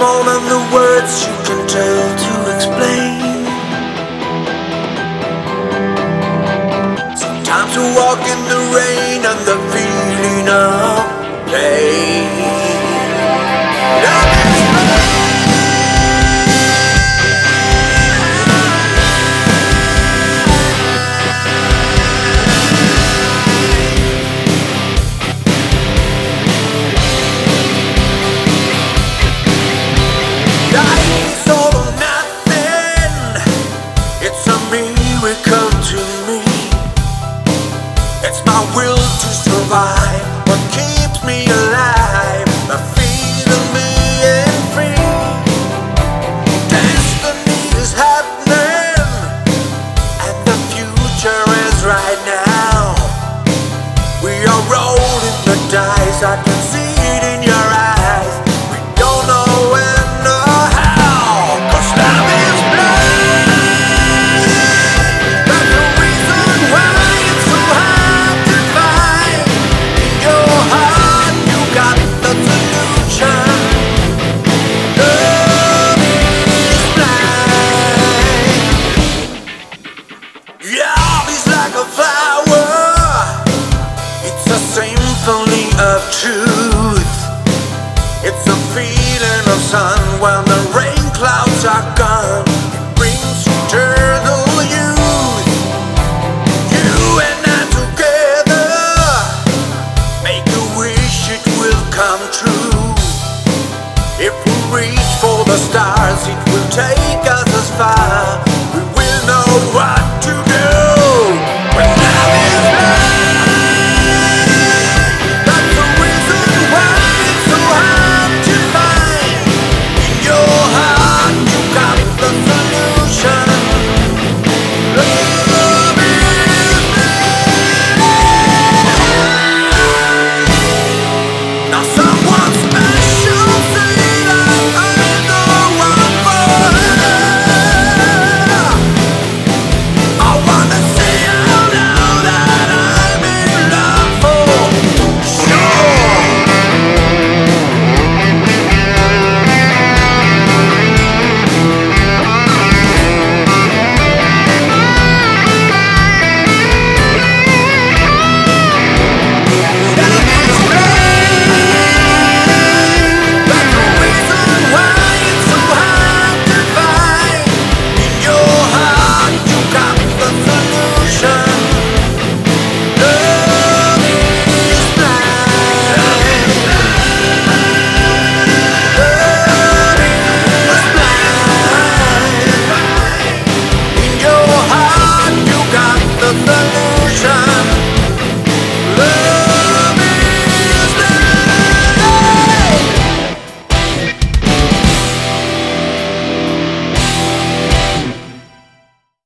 more than the words you can tell to explain. Sometimes we walk in the rain and the feeling of pain. Love is life's all or nothing. It's a miracle to me. It's my will to survive what keeps me alive. The feeling me and free. Destiny is happening, and the future is right now. We are rolling the dice. I can see it in your eyes. We don't know when or how, 'cause love is blind. That's the reason why it's so hard to find. In your heart you got the solution. Love is blind. Love is like a flower. It's a symphony of truth. It's a feeling of sun when the rain clouds are gone. It brings eternal youth. You and I together make a wish, it will come true. If we reach for the stars, it will take